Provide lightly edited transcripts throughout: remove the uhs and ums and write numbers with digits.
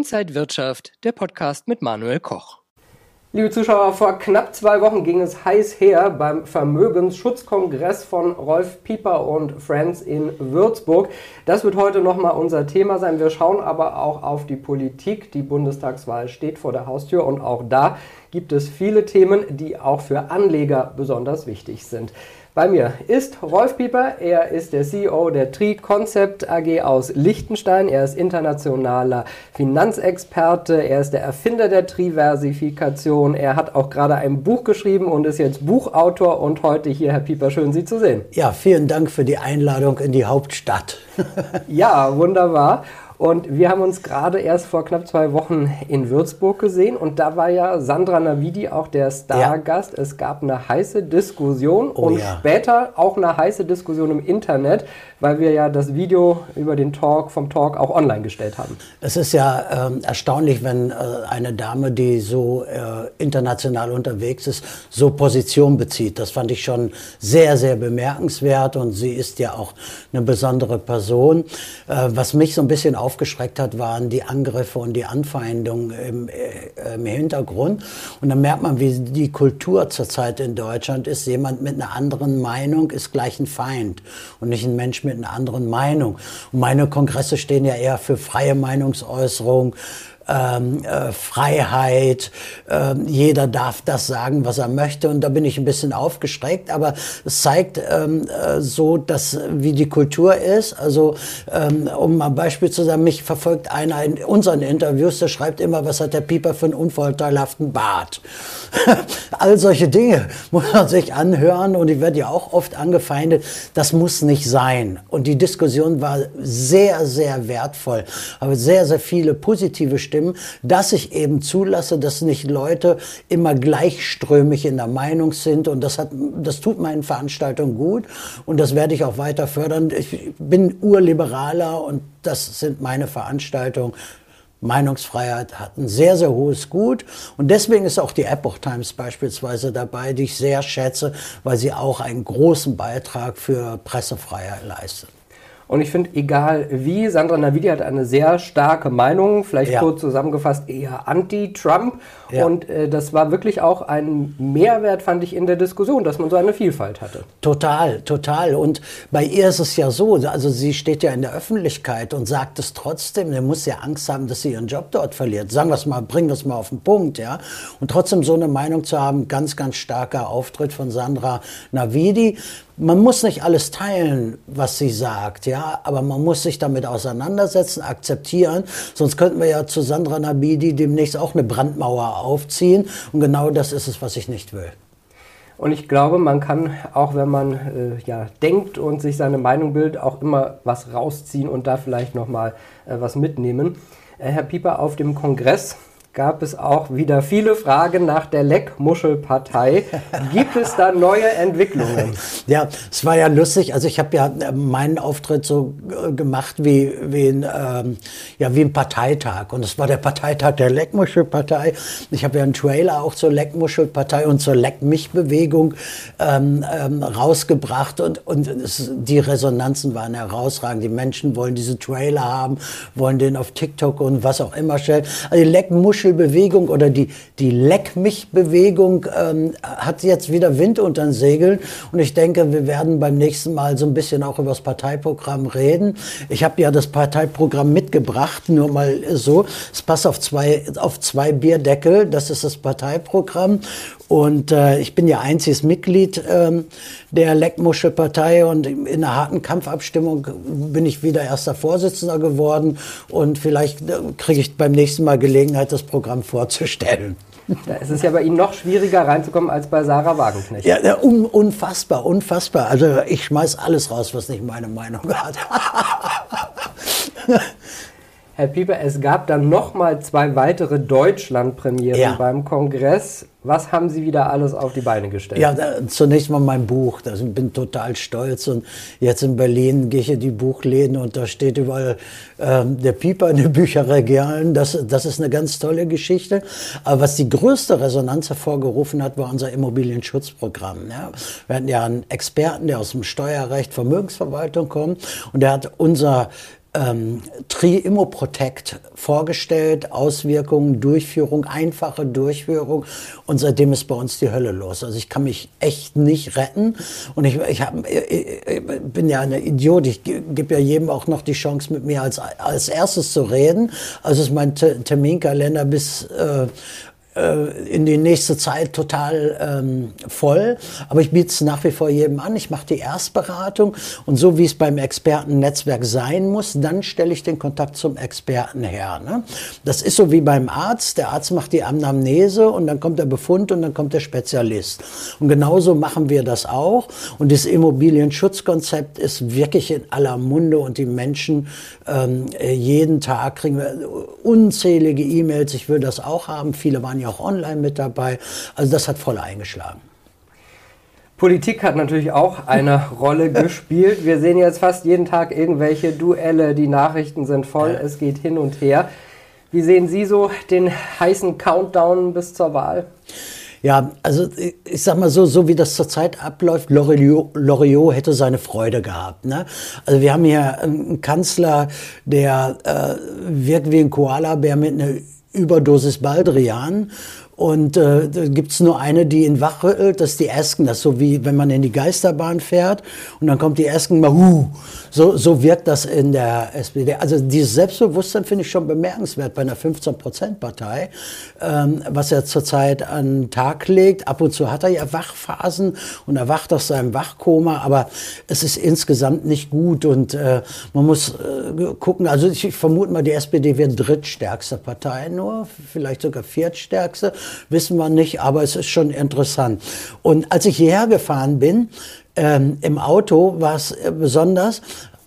Inside Wirtschaft, der Podcast mit Manuel Koch. Liebe Zuschauer, vor knapp 2 Wochen ging es heiß her beim Vermögensschutzkongress von Rolf Pieper und Friends in Würzburg. Das wird heute nochmal unser Thema sein. Wir schauen aber auch auf die Politik. Die Bundestagswahl steht vor der Haustür und auch da gibt es viele Themen, die auch für Anleger besonders wichtig sind. Bei mir ist Rolf Pieper, er ist der CEO der TRI Concept AG aus Liechtenstein, er ist internationaler Finanzexperte, er ist der Erfinder der TRI-Versifikation, er hat auch gerade ein Buch geschrieben und ist jetzt Buchautor und heute hier, Herr Pieper, schön Sie zu sehen. Ja, vielen Dank für die Einladung in die Hauptstadt. Ja, wunderbar. Und wir haben uns gerade erst vor knapp 2 Wochen in Würzburg gesehen und da war ja Sandra Navidi auch der Stargast. Ja. Es gab eine heiße Diskussion später auch eine heiße Diskussion im Internet, weil wir ja das Video über den Talk vom Talk auch online gestellt haben. Es ist ja erstaunlich, wenn eine Dame, die so international unterwegs ist, so Position bezieht. Das fand ich schon sehr, sehr bemerkenswert und sie ist ja auch eine besondere Person. Was mich so ein bisschen aufgeschreckt hat, waren die Angriffe und die Anfeindungen im Hintergrund. Und dann merkt man, wie die Kultur zurzeit in Deutschland ist. Jemand mit einer anderen Meinung ist gleich ein Feind und nicht ein Mensch mit einer anderen Meinung. Und meine Kongresse stehen ja eher für freie Meinungsäußerung, Freiheit, jeder darf das sagen, was er möchte und da bin ich ein bisschen aufgeschreckt, aber es zeigt so, dass wie die Kultur ist, also um mal ein Beispiel zu sagen, mich verfolgt einer in unseren Interviews, der schreibt immer, was hat der Pieper für einen unvorteilhaften Bart. All solche Dinge muss man sich anhören und ich werde ja auch oft angefeindet, das muss nicht sein und die Diskussion war sehr, sehr wertvoll, aber sehr, sehr viele positive Stimmen, dass ich eben zulasse, dass nicht Leute immer gleichströmig in der Meinung sind und das tut meinen Veranstaltungen gut und das werde ich auch weiter fördern. Ich bin Urliberaler und das sind meine Veranstaltungen. Meinungsfreiheit hat ein sehr, sehr hohes Gut und deswegen ist auch die Epoch Times beispielsweise dabei, die ich sehr schätze, weil sie auch einen großen Beitrag für Pressefreiheit leistet. Und ich finde, egal wie, Sandra Navidi hat eine sehr starke Meinung, vielleicht kurz zusammengefasst eher anti-Trump. Ja. Und das war wirklich auch ein Mehrwert, fand ich, in der Diskussion, dass man so eine Vielfalt hatte. Total, total. Und bei ihr ist es ja so, also sie steht ja in der Öffentlichkeit und sagt es trotzdem, sie muss ja Angst haben, dass sie ihren Job dort verliert. Sagen wir es mal, bringen wir es mal auf den Punkt, ja. Und trotzdem so eine Meinung zu haben, ganz, ganz starker Auftritt von Sandra Navidi. Man muss nicht alles teilen, was sie sagt, ja, aber man muss sich damit auseinandersetzen, akzeptieren, sonst könnten wir ja zu Sandra Navidi demnächst auch eine Brandmauer aufziehen und genau das ist es, was ich nicht will. Und ich glaube, man kann auch, wenn man denkt und sich seine Meinung bildet, auch immer was rausziehen und da vielleicht nochmal was mitnehmen. Herr Pieper, auf dem Kongress gab es auch wieder viele Fragen nach der Leckmuschelpartei. Gibt es da neue Entwicklungen? Ja, es war ja lustig. Also ich habe ja meinen Auftritt so gemacht wie ein Parteitag. Und es war der Parteitag der Leckmuschelpartei. Ich habe ja einen Trailer auch zur Leckmuschelpartei und zur Leck-mich-Bewegung rausgebracht. Und die Resonanzen waren herausragend. Die Menschen wollen diese Trailer haben, wollen den auf TikTok und was auch immer stellen. Also die Leckmuschelbewegung oder die Leck-mich-Bewegung hat jetzt wieder Wind unter den Segeln und ich denke, wir werden beim nächsten Mal so ein bisschen auch über das Parteiprogramm reden. Ich habe ja das Parteiprogramm mitgebracht, nur mal so. Es passt auf zwei Bierdeckel, das ist das Parteiprogramm und ich bin ja einziges Mitglied der Leckmuschelpartei und in einer harten Kampfabstimmung bin ich wieder erster Vorsitzender geworden und vielleicht kriege ich beim nächsten Mal Gelegenheit, das Programm vorzustellen. Da ist es ja bei Ihnen noch schwieriger reinzukommen als bei Sarah Wagenknecht. Ja, unfassbar. Also ich schmeiß alles raus, was nicht meine Meinung hat. Herr Pieper, es gab dann nochmal 2 weitere Deutschland-Premieren beim Kongress. Was haben Sie wieder alles auf die Beine gestellt? Ja, zunächst mal mein Buch. Ich bin total stolz. Und jetzt in Berlin gehe ich in die Buchläden und da steht überall der Pieper in den Bücherregalen. Das ist eine ganz tolle Geschichte. Aber was die größte Resonanz hervorgerufen hat, war unser Immobilienschutzprogramm. Ja. Wir hatten ja einen Experten, der aus dem Steuerrecht, Vermögensverwaltung kommt. Und der hat unser Tri-Immoprotect vorgestellt, Auswirkungen, Durchführung, einfache Durchführung und seitdem ist bei uns die Hölle los. Also ich kann mich echt nicht retten und ich bin ja ein Idiot, ich gebe ja jedem auch noch die Chance, mit mir als erstes zu reden. Also ist mein Terminkalender bis in die nächste Zeit total voll, aber ich biete es nach wie vor jedem an. Ich mache die Erstberatung und so wie es beim Expertennetzwerk sein muss, dann stelle ich den Kontakt zum Experten her. Ne? Das ist so wie beim Arzt. Der Arzt macht die Anamnese und dann kommt der Befund und dann kommt der Spezialist. Und genauso machen wir das auch. Und das Immobilienschutzkonzept ist wirklich in aller Munde und die Menschen jeden Tag kriegen wir unzählige E-Mails. Ich will das auch haben. Viele waren ja auch online mit dabei. Also das hat voll eingeschlagen. Politik hat natürlich auch eine Rolle gespielt. Wir sehen jetzt fast jeden Tag irgendwelche Duelle. Die Nachrichten sind voll. Ja. Es geht hin und her. Wie sehen Sie so den heißen Countdown bis zur Wahl? Ja, also ich sag mal so wie das zurzeit abläuft, Loriot hätte seine Freude gehabt. Ne? Also wir haben hier einen Kanzler, der wirkt wie ein Koalabär mit einer Überdosis Baldrian. Und da gibt's nur eine, die ihn wachrüttelt, das ist die Esken. Das ist so wie, wenn man in die Geisterbahn fährt und dann kommt die Esken mal, so wirkt das in der SPD. Also dieses Selbstbewusstsein finde ich schon bemerkenswert bei einer 15%-Partei, was er zurzeit an den Tag legt. Ab und zu hat er ja Wachphasen und er wacht aus seinem Wachkoma, aber es ist insgesamt nicht gut und man muss gucken, also ich vermute mal, die SPD wird drittstärkste Partei nur, vielleicht sogar viertstärkste. Wissen wir nicht, aber es ist schon interessant. Und als ich hierher gefahren bin, im Auto war es besonders,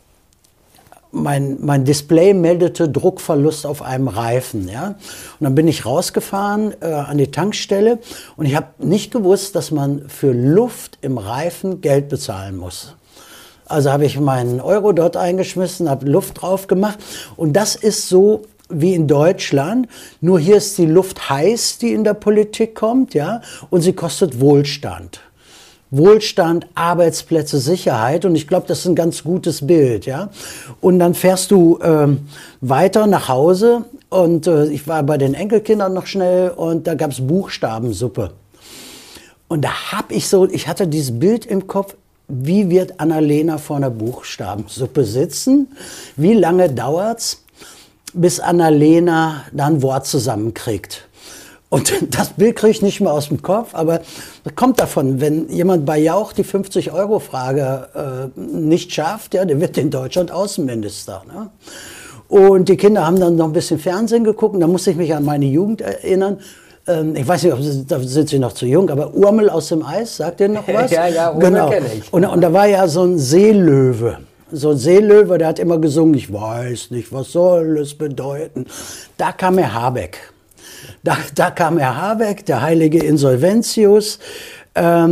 mein Display meldete Druckverlust auf einem Reifen. Ja? Und dann bin ich rausgefahren an die Tankstelle und ich habe nicht gewusst, dass man für Luft im Reifen Geld bezahlen muss. Also habe ich meinen Euro dort eingeschmissen, habe Luft drauf gemacht und das ist so wie in Deutschland, nur hier ist die Luft heiß, die in der Politik kommt, ja, und sie kostet Wohlstand. Wohlstand, Arbeitsplätze, Sicherheit und ich glaube, das ist ein ganz gutes Bild, ja. Und dann fährst du weiter nach Hause und ich war bei den Enkelkindern noch schnell und da gab's Buchstabensuppe. Und da ich hatte dieses Bild im Kopf, wie wird Annalena vor einer Buchstabensuppe sitzen? Wie lange dauert's, bis Annalena da ein Wort zusammenkriegt. Und das Bild kriege ich nicht mehr aus dem Kopf, aber das kommt davon, wenn jemand bei Jauch die 50-Euro-Frage nicht schafft, ja, der wird in Deutschland Außenminister. Ne? Und die Kinder haben dann noch ein bisschen Fernsehen geguckt und da musste ich mich an meine Jugend erinnern. Ich weiß nicht, da sind Sie noch zu jung, aber Urmel aus dem Eis, sagt ihr noch was? Ja, Urmel genau. Kenne ich. Und da war ja so ein Seelöwe. So ein Seelöwe, der hat immer gesungen, ich weiß nicht, was soll es bedeuten. Da kam Herr Habeck. Da kam Herr Habeck, der heilige Insolventius. Ja,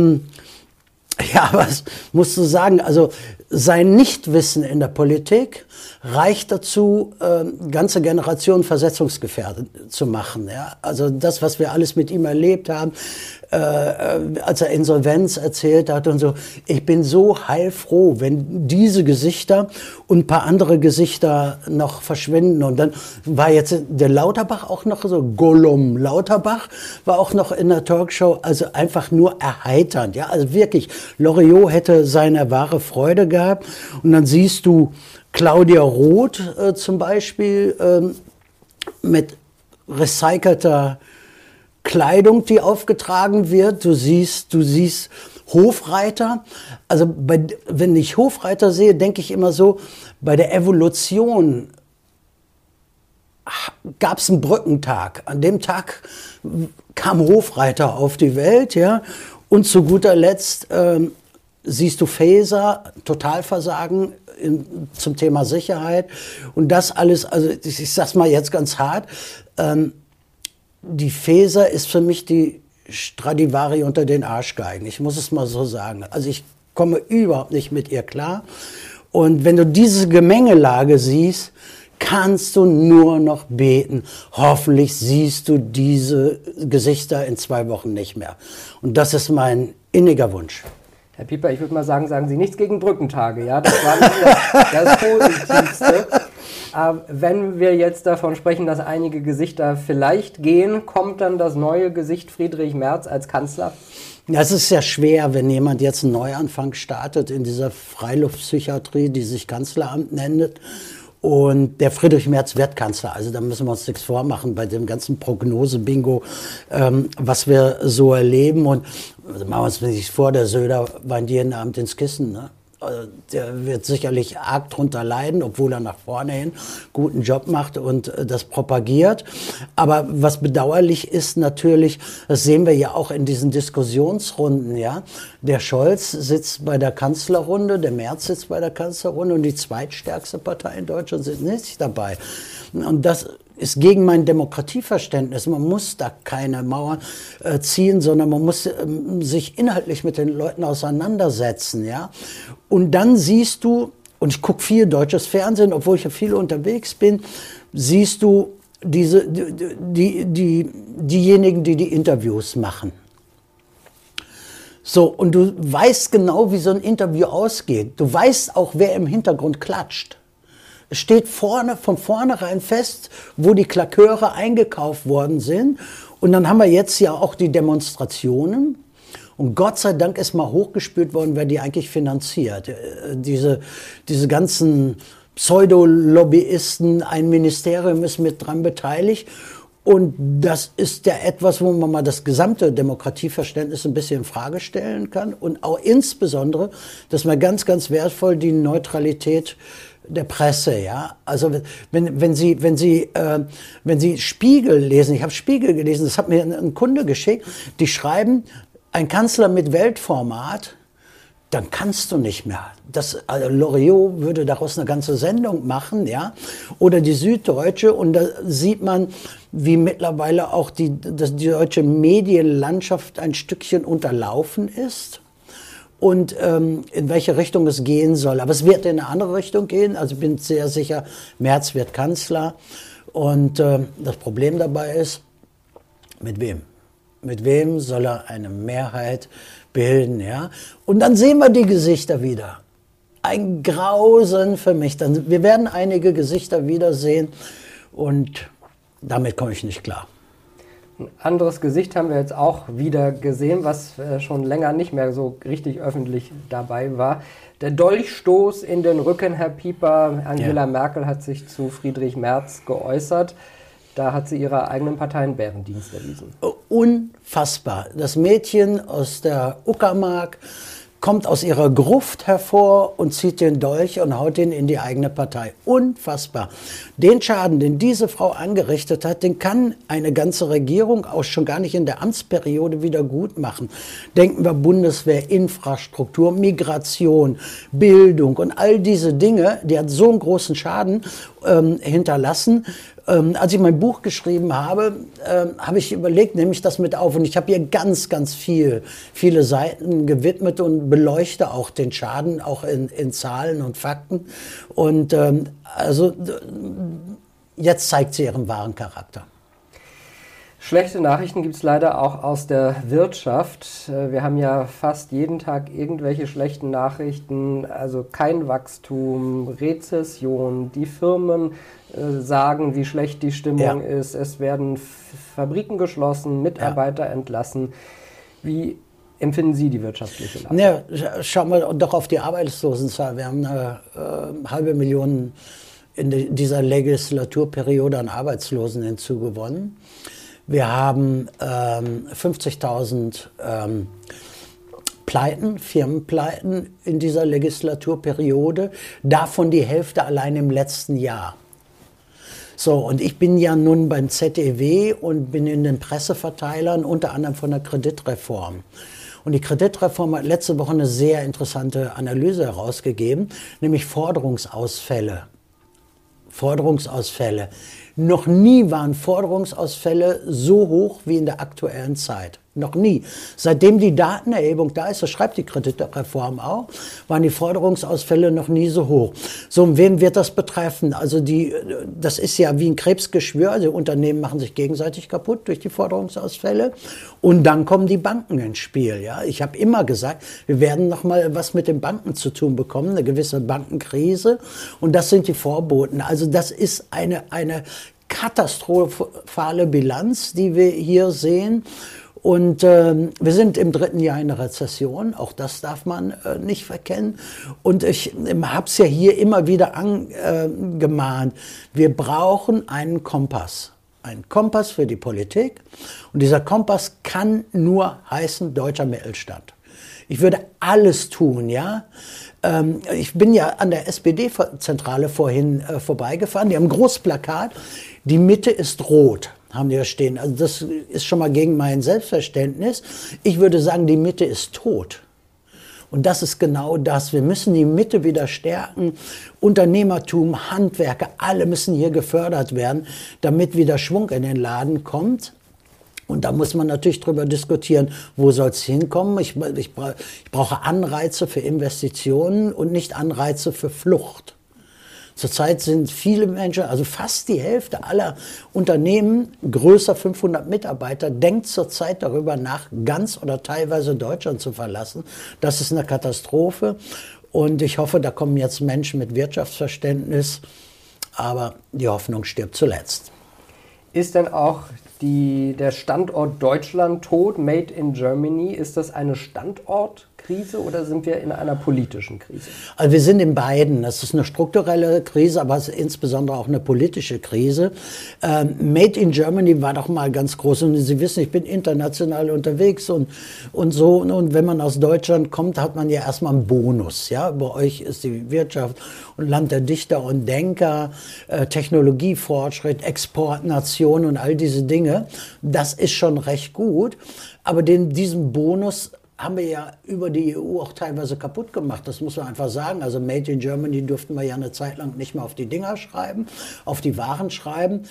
was musst du sagen? Also sein Nichtwissen in der Politik reicht dazu, ganze Generationen versetzungsgefährdet zu machen. Ja? Also das, was wir alles mit ihm erlebt haben, als er Insolvenz erzählt hat und so. Ich bin so heilfroh, wenn diese Gesichter und ein paar andere Gesichter noch verschwinden. Und dann war jetzt der Lauterbach auch noch so, Gollum Lauterbach war auch noch in der Talkshow, also einfach nur erheiternd. Ja? Also wirklich, Loriot hätte seine wahre Freude gehabt. Und dann siehst du Claudia Roth zum Beispiel mit recycelter Kleidung, die aufgetragen wird. Du siehst Hofreiter. Also wenn ich Hofreiter sehe, denke ich immer so, bei der Evolution gab es einen Brückentag. An dem Tag kam Hofreiter auf die Welt, ja. Und zu guter Letzt siehst du Faeser, Totalversagen zum Thema Sicherheit. Und das alles, also ich sag's mal jetzt ganz hart, die Faeser ist für mich die Stradivari unter den Arschgeigen. Ich muss es mal so sagen. Also ich komme überhaupt nicht mit ihr klar. Und wenn du diese Gemengelage siehst, kannst du nur noch beten. Hoffentlich siehst du diese Gesichter in 2 Wochen nicht mehr. Und das ist mein inniger Wunsch. Herr Pieper, ich würde mal sagen Sie nichts gegen Brückentage, ja? Das war das Positivste. Wenn wir jetzt davon sprechen, dass einige Gesichter vielleicht gehen, kommt dann das neue Gesicht Friedrich Merz als Kanzler? Ja, es ist sehr schwer, wenn jemand jetzt einen Neuanfang startet in dieser Freiluftpsychiatrie, die sich Kanzleramt nennt. Und der Friedrich Merz wird Kanzler. Also da müssen wir uns nichts vormachen bei dem ganzen Prognose-Bingo, was wir so erleben. Und machen wir uns nicht vor, der Söder weint jeden Abend ins Kissen, ne? Der wird sicherlich arg drunter leiden, obwohl er nach vorne hin guten Job macht und das propagiert. Aber was bedauerlich ist natürlich, das sehen wir ja auch in diesen Diskussionsrunden, ja. Der Scholz sitzt bei der Kanzlerrunde, der Merz sitzt bei der Kanzlerrunde und die zweitstärkste Partei in Deutschland sitzt nicht dabei. Und das ist gegen mein Demokratieverständnis. Man muss da keine Mauern ziehen, sondern man muss sich inhaltlich mit den Leuten auseinandersetzen, ja. Und dann siehst du, und ich gucke viel deutsches Fernsehen, obwohl ich ja viel unterwegs bin, siehst du diejenigen, die die Interviews machen. So, und du weißt genau, wie so ein Interview ausgeht. Du weißt auch, wer im Hintergrund klatscht. Es steht von vornherein fest, wo die Klaköre eingekauft worden sind. Und dann haben wir jetzt ja auch die Demonstrationen. Und Gott sei Dank ist mal hochgespült worden, wer die eigentlich finanziert. Diese ganzen Pseudolobbyisten, ein Ministerium ist mit dran beteiligt. Und das ist ja etwas, wo man mal das gesamte Demokratieverständnis ein bisschen in Frage stellen kann. Und auch insbesondere, das ist mal ganz, ganz wertvoll, die Neutralität der Presse, ja. Also wenn Sie Spiegel lesen, ich habe Spiegel gelesen, das hat mir ein Kunde geschickt, die schreiben, ein Kanzler mit Weltformat, dann kannst du nicht mehr. Also Loriot würde daraus eine ganze Sendung machen, ja. Oder die Süddeutsche, und da sieht man, wie mittlerweile auch die deutsche Medienlandschaft ein Stückchen unterlaufen ist. Und in welche Richtung es gehen soll. Aber es wird in eine andere Richtung gehen. Also ich bin sehr sicher, Merz wird Kanzler. Und das Problem dabei ist, mit wem? Mit wem soll er eine Mehrheit bilden? Ja? Und dann sehen wir die Gesichter wieder. Ein Grausen für mich. Wir werden einige Gesichter wiedersehen und damit komme ich nicht klar. Ein anderes Gesicht haben wir jetzt auch wieder gesehen, was schon länger nicht mehr so richtig öffentlich dabei war. Der Dolchstoß in den Rücken, Herr Pieper. Angela Merkel hat sich zu Friedrich Merz geäußert. Da hat sie ihrer eigenen Partei einen Bärendienst erwiesen. Unfassbar. Das Mädchen aus der Uckermark kommt aus ihrer Gruft hervor und zieht den Dolch und haut ihn in die eigene Partei. Unfassbar. Den Schaden, den diese Frau angerichtet hat, den kann eine ganze Regierung auch schon gar nicht in der Amtsperiode wieder gut machen. Denken wir Bundeswehr, Infrastruktur, Migration, Bildung und all diese Dinge, die hat so einen großen Schaden hinterlassen. Als ich mein Buch geschrieben habe, habe ich überlegt, nehme ich das mit auf. Und ich habe hier ganz, ganz viele Seiten gewidmet und beleuchte auch den Schaden, auch in Zahlen und Fakten. Und also jetzt zeigt sie ihren wahren Charakter. Schlechte Nachrichten gibt es leider auch aus der Wirtschaft. Wir haben ja fast jeden Tag irgendwelche schlechten Nachrichten, also kein Wachstum, Rezession, die Firmen sagen, wie schlecht die Stimmung ist, es werden Fabriken geschlossen, Mitarbeiter entlassen. Wie empfinden Sie die wirtschaftliche Lage? Ja, schauen wir doch auf die Arbeitslosenzahl. Wir haben eine halbe Million in dieser Legislaturperiode an Arbeitslosen hinzugewonnen. Wir haben 50.000 Pleiten, Firmenpleiten in dieser Legislaturperiode, davon die Hälfte allein im letzten Jahr. So, und ich bin ja nun beim ZEW und bin in den Presseverteilern, unter anderem von der Kreditreform. Und die Kreditreform hat letzte Woche eine sehr interessante Analyse herausgegeben, nämlich Forderungsausfälle. Noch nie waren Forderungsausfälle so hoch wie in der aktuellen Zeit. Noch nie. Seitdem die Datenerhebung da ist, das schreibt die Kreditreform auch, waren die Forderungsausfälle noch nie so hoch. So, und wen wird das betreffen? Also das ist ja wie ein Krebsgeschwür. Also Unternehmen machen sich gegenseitig kaputt durch die Forderungsausfälle. Und dann kommen die Banken ins Spiel. Ja? Ich habe immer gesagt, wir werden noch mal was mit den Banken zu tun bekommen, eine gewisse Bankenkrise. Und das sind die Vorboten. Also das ist eine katastrophale Bilanz, die wir hier sehen. Und wir sind im 3. Jahr in der Rezession, auch das darf man nicht verkennen. Und ich habe es ja hier immer wieder angemahnt, wir brauchen einen Kompass für die Politik. Und dieser Kompass kann nur heißen deutscher Mittelstand. Ich würde alles tun, ja. Ich bin ja an der SPD-Zentrale vorhin vorbeigefahren, die haben ein großes Plakat, die Mitte ist rot. Haben die da stehen. Also das ist schon mal gegen mein Selbstverständnis. Ich würde sagen, die Mitte ist tot. Und das ist genau das. Wir müssen die Mitte wieder stärken. Unternehmertum, Handwerker, alle müssen hier gefördert werden, damit wieder Schwung in den Laden kommt. Und da muss man natürlich drüber diskutieren, wo soll es hinkommen. Ich brauche Anreize für Investitionen und nicht Anreize für Flucht. Zurzeit sind viele Menschen, also fast die Hälfte aller Unternehmen, größer 500 Mitarbeiter, denkt zurzeit darüber nach, ganz oder teilweise Deutschland zu verlassen. Das ist eine Katastrophe. Und ich hoffe, da kommen jetzt Menschen mit Wirtschaftsverständnis. Aber die Hoffnung stirbt zuletzt. Ist denn auch der Standort Deutschland tot, Made in Germany? Ist das eine Standortkrise oder sind wir in einer politischen Krise? Also wir sind in beiden. Das ist eine strukturelle Krise, aber es ist insbesondere auch eine politische Krise. Made in Germany war doch mal ganz groß. Und Sie wissen, ich bin international unterwegs und so. Und wenn man aus Deutschland kommt, hat man ja erstmal einen Bonus. Ja? Bei euch ist die Wirtschaft und Land der Dichter und Denker, Technologiefortschritt, Exportnation und all diese Dinge. Das ist schon recht gut, aber diesen Bonus haben wir ja über die EU auch teilweise kaputt gemacht. Das muss man einfach sagen. Also Made in Germany durften wir ja eine Zeit lang nicht mehr auf die Dinger schreiben, auf die Waren schreiben.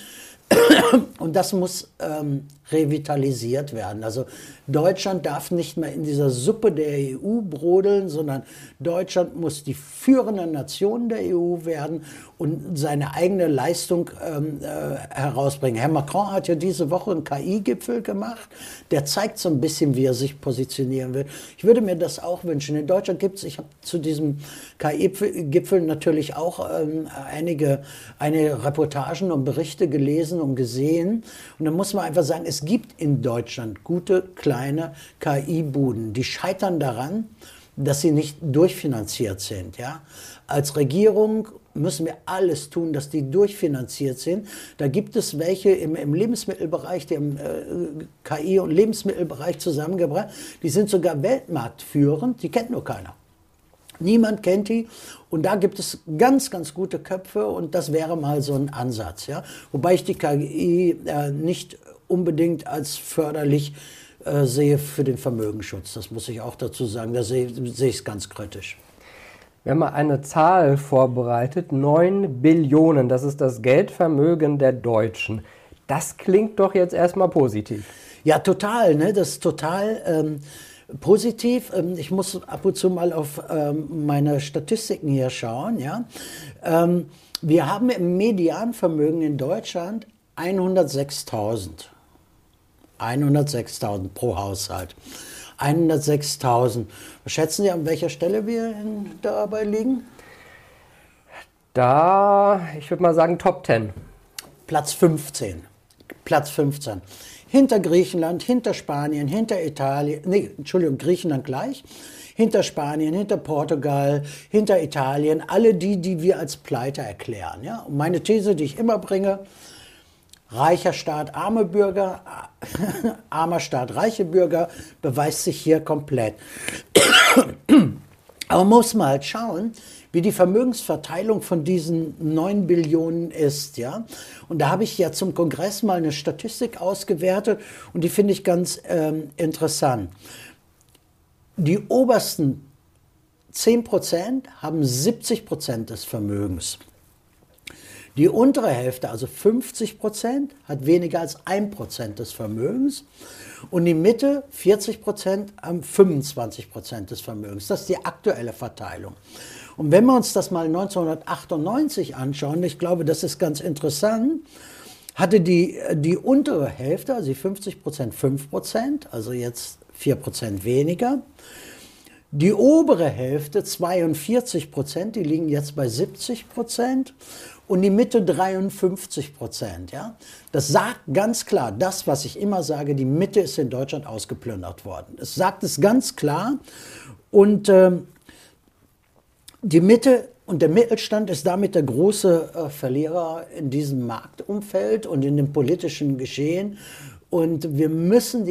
Und das muss revitalisiert werden. Also Deutschland darf nicht mehr in dieser Suppe der EU brodeln, sondern Deutschland muss die führende Nation der EU werden und seine eigene Leistung herausbringen. Herr Macron hat ja diese Woche einen KI-Gipfel gemacht. Der zeigt so ein bisschen, wie er sich positionieren will. Ich würde mir das auch wünschen. In Deutschland gibt es, ich habe zu diesem KI-Gipfel natürlich auch einige Reportagen und Berichte gelesen und gesehen. Und da muss man einfach sagen, es gibt in Deutschland gute, kleine KI-Buden. Die scheitern daran, dass sie nicht durchfinanziert sind. Ja? Als Regierung müssen wir alles tun, dass die durchfinanziert sind. Da gibt es welche im Lebensmittelbereich, die im KI- und Lebensmittelbereich zusammengebracht. Die sind sogar weltmarktführend, die kennt nur keiner. Niemand kennt die und da gibt es ganz, ganz gute Köpfe und das wäre mal so ein Ansatz. Ja? Wobei ich die KI nicht unbedingt als förderlich sehe für den Vermögensschutz. Das muss ich auch dazu sagen, da sehe ich es ganz kritisch. Wir haben mal eine Zahl vorbereitet, 9 Billionen, das ist das Geldvermögen der Deutschen. Das klingt doch jetzt erstmal positiv. Ja, total, ne? Das ist total positiv. Ich muss ab und zu mal auf meine Statistiken hier schauen. Ja? Wir haben im Medianvermögen in Deutschland 106.000. 106.000 pro Haushalt. 106.000. Was schätzen Sie, an welcher Stelle wir dabei liegen? Ich würde mal sagen Top 10. Platz 15. Platz 15. Hinter Griechenland, hinter Spanien, hinter Italien, Griechenland gleich, hinter Spanien, hinter Portugal, hinter Italien, alle die wir als Pleite erklären. Ja? Und meine These, die ich immer bringe, reicher Staat, arme Bürger, armer Staat, reiche Bürger, beweist sich hier komplett. Aber man muss mal halt schauen, wie die Vermögensverteilung von diesen 9 Billionen ist. Ja? Und da habe ich ja zum Kongress mal eine Statistik ausgewertet und die finde ich ganz interessant. Die obersten 10% haben 70% des Vermögens. Die untere Hälfte, also 50%, hat weniger als 1% des Vermögens. Und die Mitte, 40%, haben 25% des Vermögens. Das ist die aktuelle Verteilung. Und wenn wir uns das mal 1998 anschauen, ich glaube, das ist ganz interessant, hatte die untere Hälfte, also die 50%, 5%, also jetzt 4% weniger. Die obere Hälfte, 42%, die liegen jetzt bei 70%. Und die Mitte 53%. Ja? Das sagt ganz klar, das, was ich immer sage, die Mitte ist in Deutschland ausgeplündert worden. Es sagt es ganz klar. Und die Mitte und der Mittelstand ist damit der große Verlierer in diesem Marktumfeld und in dem politischen Geschehen. Und wir müssen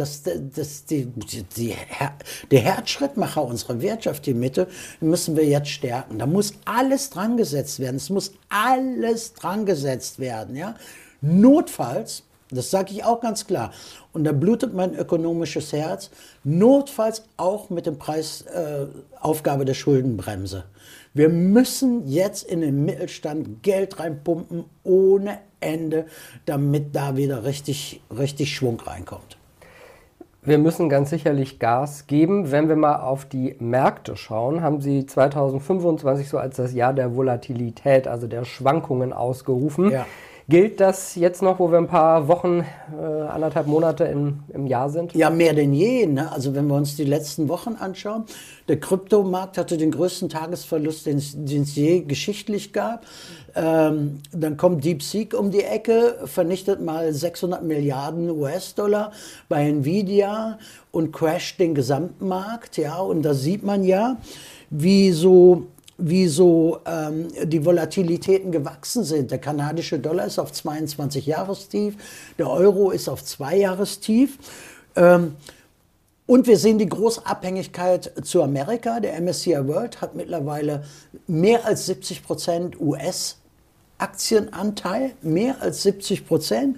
der Herzschrittmacher unserer Wirtschaft, die Mitte, müssen wir jetzt stärken. Da muss alles dran gesetzt werden. Es muss alles dran gesetzt werden. Ja? Notfalls, das sage ich auch ganz klar, und da blutet mein ökonomisches Herz, notfalls auch mit dem Aufgabe der Schuldenbremse. Wir müssen jetzt in den Mittelstand Geld reinpumpen ohne Ende, damit da wieder richtig Schwung reinkommt. Wir müssen ganz sicherlich Gas geben. Wenn wir mal auf die Märkte schauen, haben Sie 2025 so als das Jahr der Volatilität, also der Schwankungen ausgerufen. Ja. Gilt das jetzt noch, wo wir ein paar Wochen, 1,5 Monate im Jahr sind? Ja, mehr denn je. Ne? Also wenn wir uns die letzten Wochen anschauen, der Kryptomarkt hatte den größten Tagesverlust, den es je geschichtlich gab. Dann kommt DeepSeek um die Ecke, vernichtet mal 600 Milliarden US-Dollar bei Nvidia und crasht den gesamten Markt. Ja? Und da sieht man ja, wie so die Volatilitäten gewachsen sind. Der kanadische Dollar ist auf 22-Jahrestief, der Euro ist auf 2-Jahrestief. Und wir sehen die große Abhängigkeit zu Amerika. Der MSCI World hat mittlerweile mehr als 70% US-Aktienanteil, mehr als 70%.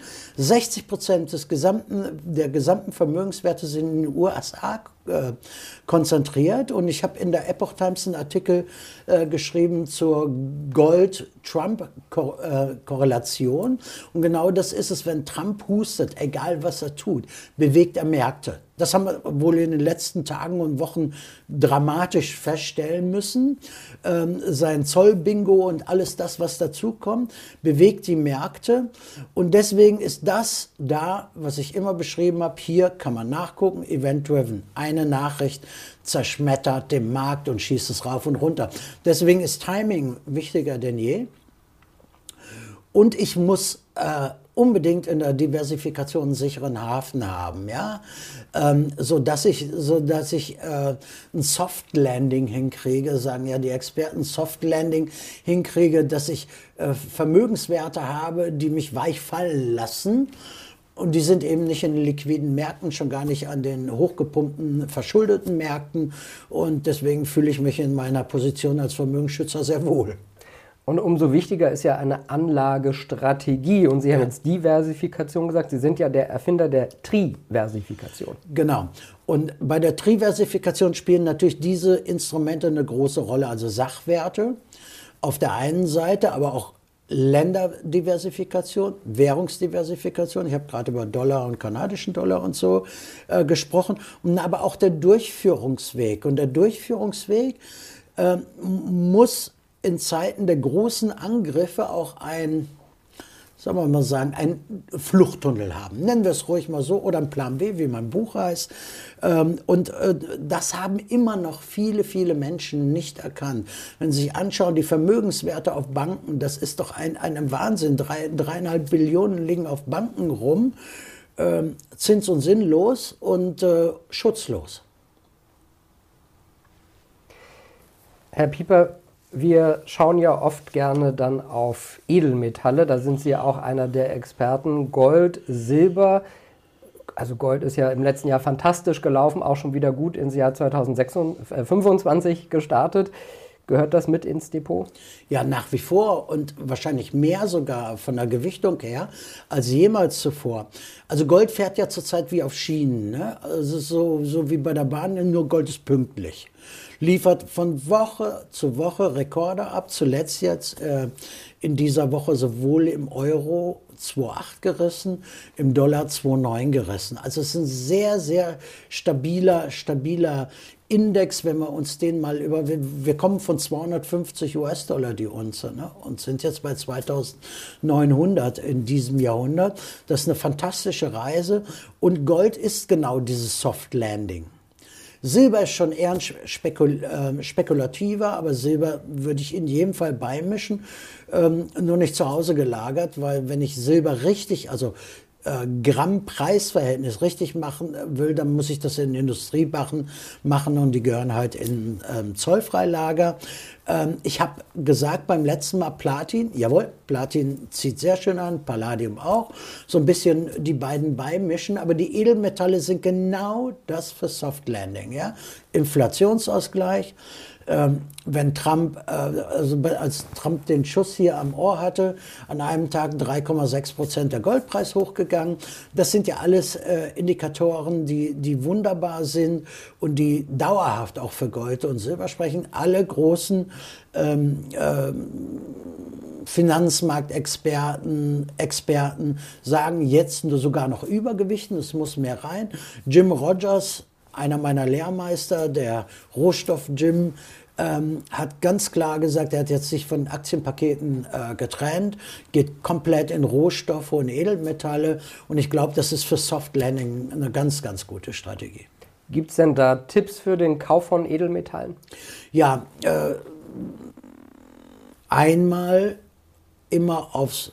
60% der gesamten Vermögenswerte sind in den USA konzentriert. Und ich habe in der Epoch Times einen Artikel geschrieben zur Gold-Trump-Korrelation. Und genau das ist es, wenn Trump hustet, egal was er tut, bewegt er Märkte. Das haben wir wohl in den letzten Tagen und Wochen dramatisch feststellen müssen. Sein Zollbingo und alles das, was dazukommt, bewegt die Märkte. Und deswegen ist das da, was ich immer beschrieben habe, hier kann man nachgucken, Event-Driven. Eine Nachricht zerschmettert den Markt und schießt es rauf und runter. Deswegen ist Timing wichtiger denn je. Und ich muss unbedingt in der Diversifikation einen sicheren Hafen haben, ja, sodass ich ein Soft Landing hinkriege, sagen ja die Experten, Soft Landing hinkriege, dass ich Vermögenswerte habe, die mich weich fallen lassen. Und die sind eben nicht in den liquiden Märkten, schon gar nicht an den hochgepumpten, verschuldeten Märkten. Und deswegen fühle ich mich in meiner Position als Vermögensschützer sehr wohl. Und umso wichtiger ist ja eine Anlagestrategie. Und Sie haben jetzt Diversifikation gesagt. Sie sind ja der Erfinder der Triversifikation. Genau. Und bei der Triversifikation spielen natürlich diese Instrumente eine große Rolle. Also Sachwerte auf der einen Seite, aber auch Länderdiversifikation, Währungsdiversifikation. Ich habe gerade über Dollar und kanadischen Dollar und so gesprochen. Und aber auch der Durchführungsweg. Und der Durchführungsweg muss in Zeiten der großen Angriffe auch ein Fluchttunnel haben. Nennen wir es ruhig mal so, oder ein Plan B, wie mein Buch heißt. Und das haben immer noch viele, viele Menschen nicht erkannt. Wenn Sie sich anschauen, die Vermögenswerte auf Banken, das ist doch ein Wahnsinn. 3,5 Billionen liegen auf Banken rum, zins- und sinnlos und schutzlos. Herr Pieper, wir schauen ja oft gerne dann auf Edelmetalle, da sind Sie ja auch einer der Experten. Gold, Silber, also Gold ist ja im letzten Jahr fantastisch gelaufen, auch schon wieder gut ins Jahr 2025 gestartet. Gehört das mit ins Depot? Ja, nach wie vor und wahrscheinlich mehr sogar von der Gewichtung her als jemals zuvor. Also Gold fährt ja zurzeit wie auf Schienen, ne? Also so wie bei der Bahn, nur Gold ist pünktlich. liefert von Woche zu Woche Rekorde ab. Zuletzt jetzt in dieser Woche sowohl im Euro 2,8 gerissen, im Dollar 2,9 gerissen. Also es ist ein sehr, sehr stabiler Index, wenn wir uns den mal wir kommen von 250 US-Dollar die Unze, ne, und sind jetzt bei 2.900 in diesem Jahrhundert. Das ist eine fantastische Reise und Gold ist genau dieses Soft Landing. Silber ist schon eher ein spekulativer, aber Silber würde ich in jedem Fall beimischen, nur nicht zu Hause gelagert, weil wenn ich Silber richtig, also Gramm-Preis-Verhältnis richtig machen will, dann muss ich das in Industriebachen machen und die gehören halt in Zollfreilager. Ich habe gesagt beim letzten Mal Platin, jawohl, Platin zieht sehr schön an, Palladium auch, so ein bisschen die beiden beimischen, aber die Edelmetalle sind genau das für Soft Landing, ja? Inflationsausgleich. Wenn Trump, als Trump den Schuss hier am Ohr hatte, an einem Tag 3,6% der Goldpreis hochgegangen. Das sind ja alles Indikatoren, die wunderbar sind und die dauerhaft auch für Gold und Silber sprechen. Alle großen Finanzmarktexperten sagen jetzt sogar noch Übergewichten, es muss mehr rein. Jim Rogers, einer meiner Lehrmeister, der Rohstoff-Jim, hat ganz klar gesagt, er hat jetzt sich von Aktienpaketen getrennt, geht komplett in Rohstoffe und Edelmetalle und ich glaube, das ist für Soft Landing eine ganz, ganz gute Strategie. Gibt es denn da Tipps für den Kauf von Edelmetallen? Ja, einmal immer aufs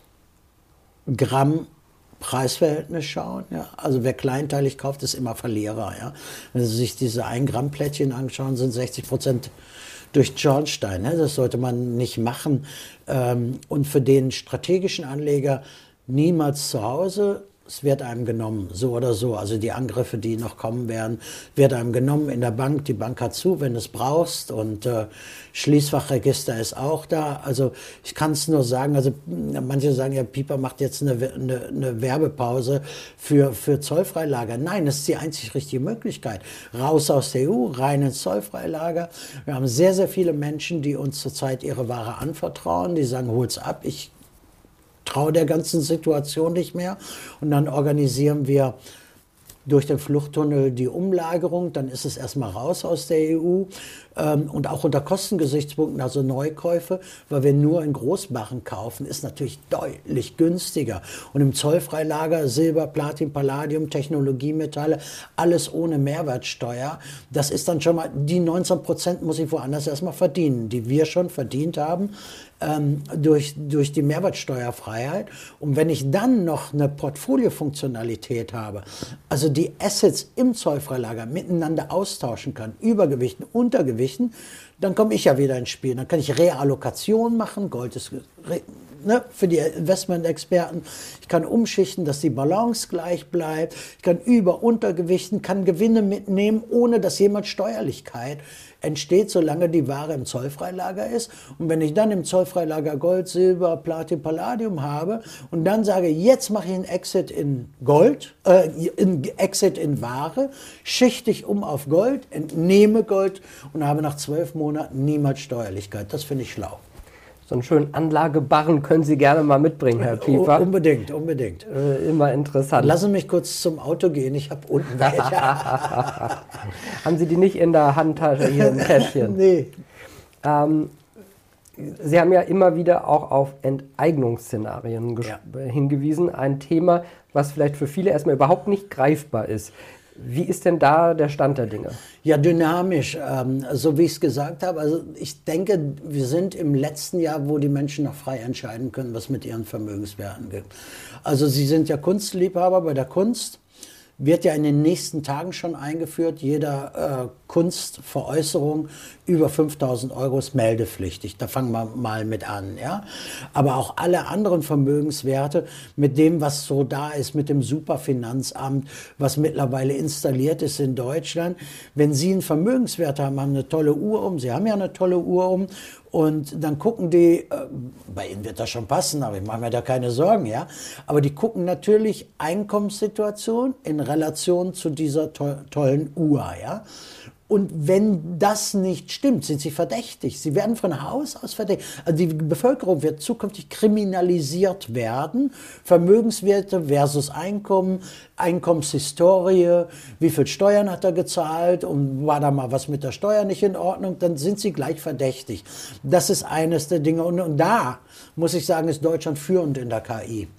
Gramm Preisverhältnis schauen. Ja. Also wer kleinteilig kauft, ist immer Verlierer. Ja. Wenn Sie sich diese 1 Gramm Plättchen anschauen, sind 60% durch Schornstein. Ne. Das sollte man nicht machen. Und für den strategischen Anleger niemals zu Hause. Es wird einem genommen, so oder so. Also die Angriffe, die noch kommen werden, wird einem genommen in der Bank. Die Bank hat zu, wenn du es brauchst. Und Schließfachregister ist auch da. Also ich kann es nur sagen, also manche sagen, ja, Pieper macht jetzt eine Werbepause für Zollfreilager. Nein, das ist die einzig richtige Möglichkeit. Raus aus der EU, rein ins Zollfreilager. Wir haben sehr, sehr viele Menschen, die uns zurzeit ihre Ware anvertrauen. Die sagen, hol's ab, ich traue der ganzen Situation nicht mehr. Und dann organisieren wir durch den Fluchttunnel die Umlagerung. Dann ist es erstmal raus aus der EU. Und auch unter Kostengesichtspunkten, also Neukäufe, weil wir nur in Großbarren kaufen, ist natürlich deutlich günstiger. Und im Zollfreilager Silber, Platin, Palladium, Technologiemetalle, alles ohne Mehrwertsteuer. Das ist dann schon mal, die 19% muss ich woanders erstmal verdienen, die wir schon verdient haben. Durch die Mehrwertsteuerfreiheit. Und wenn ich dann noch eine Portfoliofunktionalität habe, also die Assets im Zollfreilager miteinander austauschen kann, Übergewichten, Untergewichten, dann komme ich ja wieder ins Spiel. Dann kann ich Reallokation machen, Gold ist für die Investmentexperten. Ich kann umschichten, dass die Balance gleich bleibt. Ich kann Untergewichten, kann Gewinne mitnehmen, ohne dass jemand Steuerlichkeit entsteht, solange die Ware im Zollfreilager ist. Und wenn ich dann im Zollfreilager Gold, Silber, Platin, Palladium habe und dann sage, jetzt mache ich einen Exit in Gold, Exit in Ware, schichte ich um auf Gold, entnehme Gold und habe nach 12 Monaten niemals Steuerlichkeit. Das finde ich schlau. So einen schönen Anlagebarren können Sie gerne mal mitbringen, Herr Pieper. Unbedingt. Immer interessant. Lassen Sie mich kurz zum Auto gehen, ich habe unten welche. Haben Sie die nicht in der Handtasche, hier im Täschchen? Nee. Sie haben ja immer wieder auch auf Enteignungsszenarien hingewiesen. Ein Thema, was vielleicht für viele erstmal überhaupt nicht greifbar ist. Wie ist denn da der Stand der Dinge? Ja, dynamisch, so wie ich es gesagt habe. Also ich denke, wir sind im letzten Jahr, wo die Menschen noch frei entscheiden können, was mit ihren Vermögenswerten geht. Also Sie sind ja Kunstliebhaber. Bei der Kunst wird ja in den nächsten Tagen schon eingeführt. Jeder Kunstveräußerung über 5.000 € ist meldepflichtig. Da fangen wir mal mit an. Ja? Aber auch alle anderen Vermögenswerte mit dem, was so da ist, mit dem Superfinanzamt, was mittlerweile installiert ist in Deutschland. Wenn Sie einen Vermögenswert haben, haben eine tolle Uhr um. Sie haben ja eine tolle Uhr um. Und dann gucken die, bei Ihnen wird das schon passen, aber ich mache mir da keine Sorgen, ja. Aber die gucken natürlich Einkommenssituation in Relation zu dieser tollen Uhr, ja. Und wenn das nicht stimmt, sind sie verdächtig. Sie werden von Haus aus verdächtig. Also die Bevölkerung wird zukünftig kriminalisiert werden. Vermögenswerte versus Einkommen, Einkommenshistorie, wie viel Steuern hat er gezahlt und war da mal was mit der Steuer nicht in Ordnung, dann sind sie gleich verdächtig. Das ist eines der Dinge. Und da, muss ich sagen, ist Deutschland führend in der KI.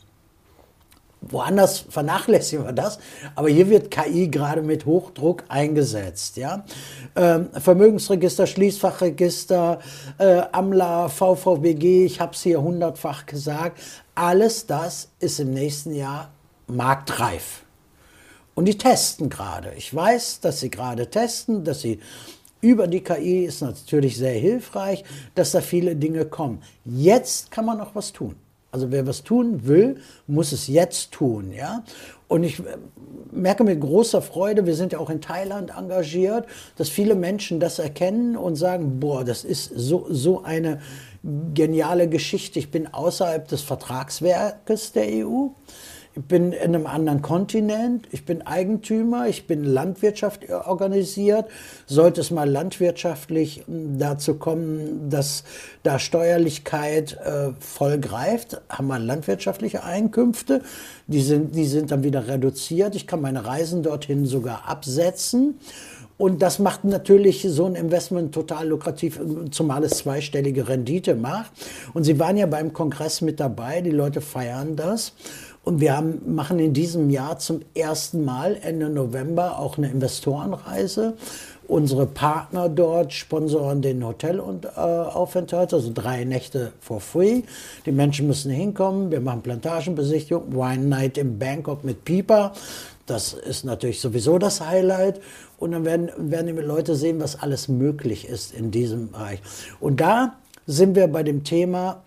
Woanders vernachlässigen wir das, aber hier wird KI gerade mit Hochdruck eingesetzt. Ja? Vermögensregister, Schließfachregister, AMLA, VVBG, ich habe es hier 100-fach gesagt, alles das ist im nächsten Jahr marktreif. Und die testen gerade. Ich weiß, dass sie gerade testen, dass sie über die KI ist natürlich sehr hilfreich, dass da viele Dinge kommen. Jetzt kann man noch was tun. Also wer was tun will, muss es jetzt tun. Ja? Und ich merke mit großer Freude, wir sind ja auch in Thailand engagiert, dass viele Menschen das erkennen und sagen, boah, das ist so eine geniale Geschichte. Ich bin außerhalb des Vertragswerkes der EU. Ich bin in einem anderen Kontinent, ich bin Eigentümer, ich bin Landwirtschaft organisiert. Sollte es mal landwirtschaftlich dazu kommen, dass da Steuerlichkeit voll greift, haben wir landwirtschaftliche Einkünfte, die sind dann wieder reduziert. Ich kann meine Reisen dorthin sogar absetzen. Und das macht natürlich so ein Investment total lukrativ, zumal es zweistellige Rendite macht. Und Sie waren ja beim Kongress mit dabei, die Leute feiern das. Und wir machen in diesem Jahr zum ersten Mal Ende November auch eine Investorenreise. Unsere Partner dort sponsoren den Hotelaufenthalt, also 3 Nächte for free. Die Menschen müssen hinkommen, wir machen Plantagenbesichtigung, Wine Night in Bangkok mit Pipa. Das ist natürlich sowieso das Highlight. Und dann werden die Leute sehen, was alles möglich ist in diesem Bereich. Und da sind wir bei dem Thema,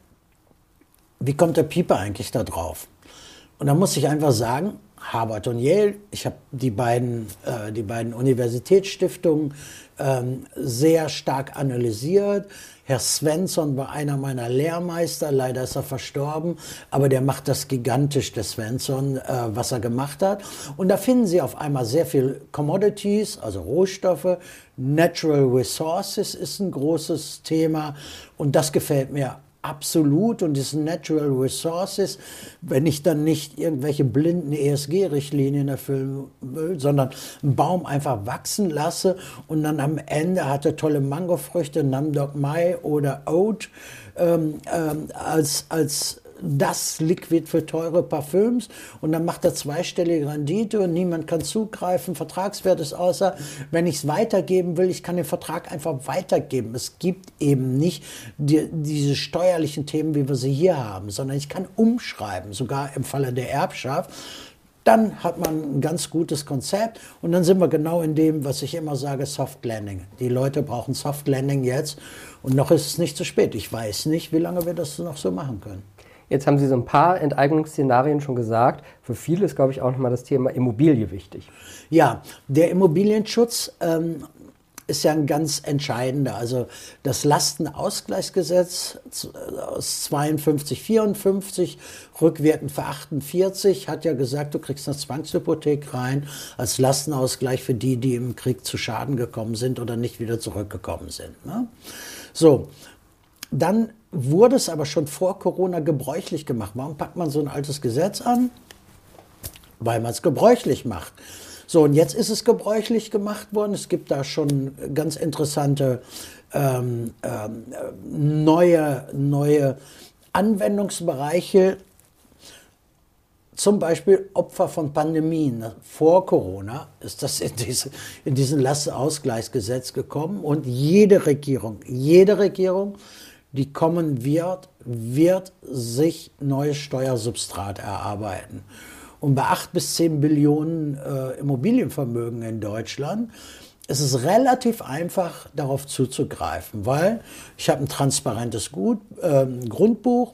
wie kommt der Pipa eigentlich da drauf? Und da muss ich einfach sagen, Harvard und Yale, ich habe die beiden Universitätsstiftungen sehr stark analysiert. Herr Svensson war einer meiner Lehrmeister, leider ist er verstorben, aber der macht das gigantisch, der Svensson, was er gemacht hat. Und da finden Sie auf einmal sehr viel Commodities, also Rohstoffe, Natural Resources ist ein großes Thema und das gefällt mir absolut. Und diese Natural Resources, wenn ich dann nicht irgendwelche blinden ESG-Richtlinien erfüllen will, sondern einen Baum einfach wachsen lasse und dann am Ende hat er tolle Mangofrüchte, Namdok Mai oder Oat als das Liquid für teure Parfüms und dann macht er zweistellige Rendite und niemand kann zugreifen, Vertragswert ist außer, wenn ich es weitergeben will, ich kann den Vertrag einfach weitergeben. Es gibt eben nicht diese steuerlichen Themen, wie wir sie hier haben, sondern ich kann umschreiben, sogar im Falle der Erbschaft. Dann hat man ein ganz gutes Konzept und dann sind wir genau in dem, was ich immer sage, Soft Landing. Die Leute brauchen Soft Landing jetzt und noch ist es nicht zu spät. Ich weiß nicht, wie lange wir das noch so machen können. Jetzt haben Sie so ein paar Enteignungsszenarien schon gesagt. Für viele ist, glaube ich, auch nochmal das Thema Immobilie wichtig. Ja, der Immobilienschutz ist ja ein ganz entscheidender. Also das Lastenausgleichsgesetz aus 52, 54, rückwirkend für 48, hat ja gesagt, du kriegst eine Zwangshypothek rein als Lastenausgleich für die, die im Krieg zu Schaden gekommen sind oder nicht wieder zurückgekommen sind. Ne? So, dann wurde es aber schon vor Corona gebräuchlich gemacht. Warum packt man so ein altes Gesetz an? Weil man es gebräuchlich macht. So, und jetzt ist es gebräuchlich gemacht worden. Es gibt da schon ganz interessante neue Anwendungsbereiche. Zum Beispiel Opfer von Pandemien. Vor Corona ist das in diesen Lastenausgleichsgesetz gekommen. Und jede Regierung, die kommen wird sich neues Steuersubstrat erarbeiten. Und bei 8 bis 10 Billionen Immobilienvermögen in Deutschland ist es relativ einfach, darauf zuzugreifen, weil ich habe ein transparentes Grundbuch,